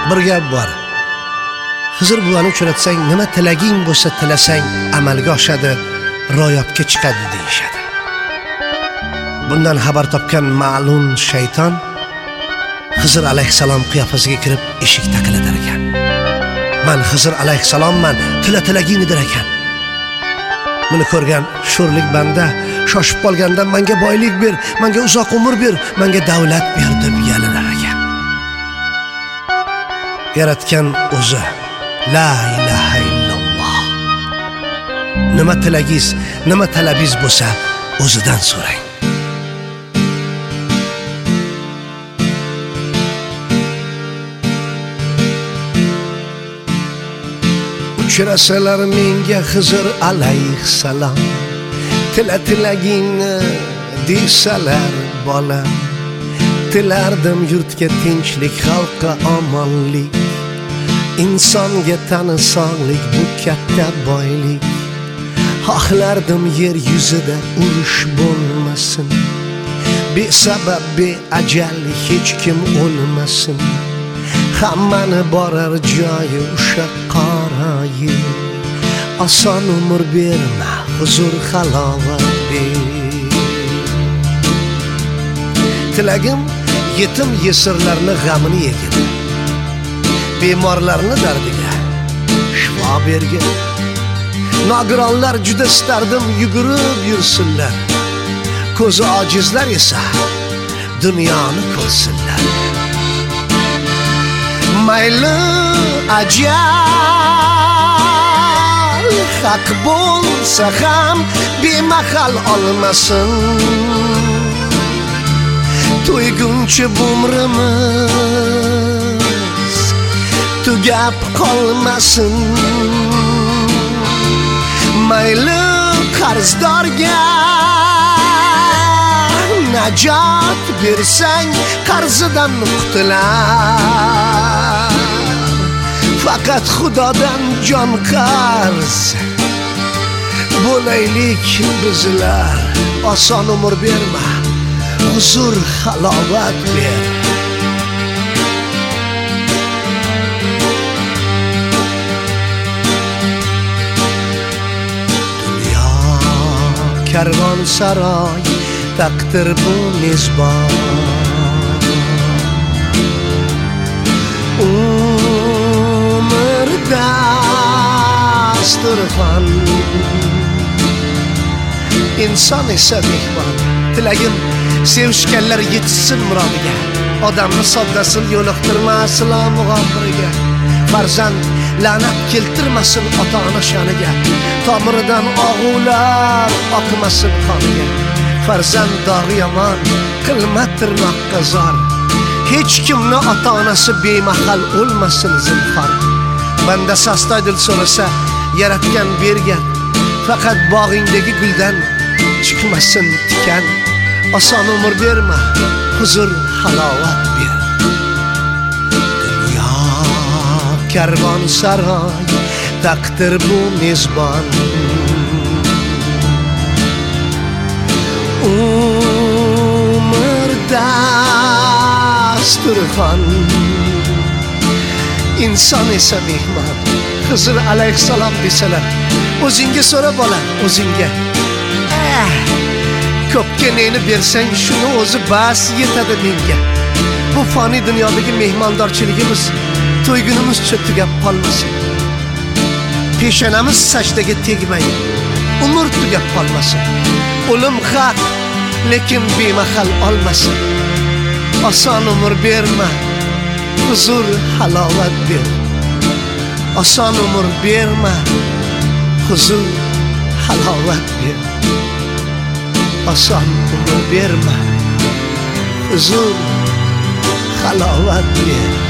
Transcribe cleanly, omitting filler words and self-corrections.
Bir gap bor. Xizr buvani uchratsang, nima tilaging bo'lsa tilasang amalga oshadi, ro'yobga chiqadi deyishadi. Bundan xabar topgan ma'lum shayton Xizr alayhissalom qiyofasiga kirib eshik taqillatar ekan. "Men Xizr alayhissalomman, tilagingni der ekan." Buni ko'rgan sho'rlik banda shoshib qolganda menga boylik ber, menga uzoq umr ber, menga davlat ber deb yalinar ekan. Yaratgan o'zi La ilaha illalloh. Nima tilagingiz, nima talabingiz bo'lsa, o'zidan so'rang. Uchrasalar menga Xizr alayhissalom, tilagingni desalar bola, tilardim yurtga tinchlik, xalqqa omonlik, insonga tani sog'lik, bu katta boylik. Xohlardim yer yuzida urush bo'lmasin, besabab beajal hech kim o'lmasin. Hammani borar joyi o'sha qora yer. Oson umr berma, huzur halovat ber. Tilagim yetim yesirlarni g'amini yegin, bemorlarni dardiga shifo bergin. Nogironlar juda istardim yugurib yursinlar, ko'zi ojizlar esa dunyoni ko'rsinlar. Mayli ajal haq bo'lsa ham bemahal olmasin, to'yguncha umrimiz tugab qolmasin. Mayli qarzdorga najot bersang, qarzidan qutular. Faqat Xudodan jon qarz bo'laylik bizlar. Oson umr berma, huzur halovat ber. Dunyo karvon saroy, taqdir bu mezbon. Umr dasturxon, inson esa mehmon. Tilagim sevishganlar yetishsin murodiga, odamni soddasin yo'liqtirmasin g'ofiriga. Farzand la'nat keltirmasin ota-ona shaniga, tomiridan og'ular oqmasin qoniga. Farzand dog'i yomon, qilma tirnoqqa zor. Hech kimni ota-onasi bemahal o'lmasin zinhor. Banda sastoydil so'rasa, yaratgan bergan, faqat bog'ingdagi guldan chiqmasin tikan. Oson umr berma, huzur halovat ber. Dunyo karvon saroy, taqdir bu mezbon. Umr dasturxon, inson esa mehmon. Xizr alayhissalom desalar, o'zingga so'ra bola, o'zingga. Ko'pga neni bersang, shuni o'zi bas yetadi menga. Bu fani dunyodagi mehmondorchiligimiz to'ygunimizcha tugab qolmasin. Peshonamiz sajdaga tegmayin, umr tugab qolmasin. O'lim haq, lekin bemahal olmasin. Oson umr berma, huzur halovat ber. Oson umr berma, huzur halovat ber. Oson umr berma, huzur halovat ber.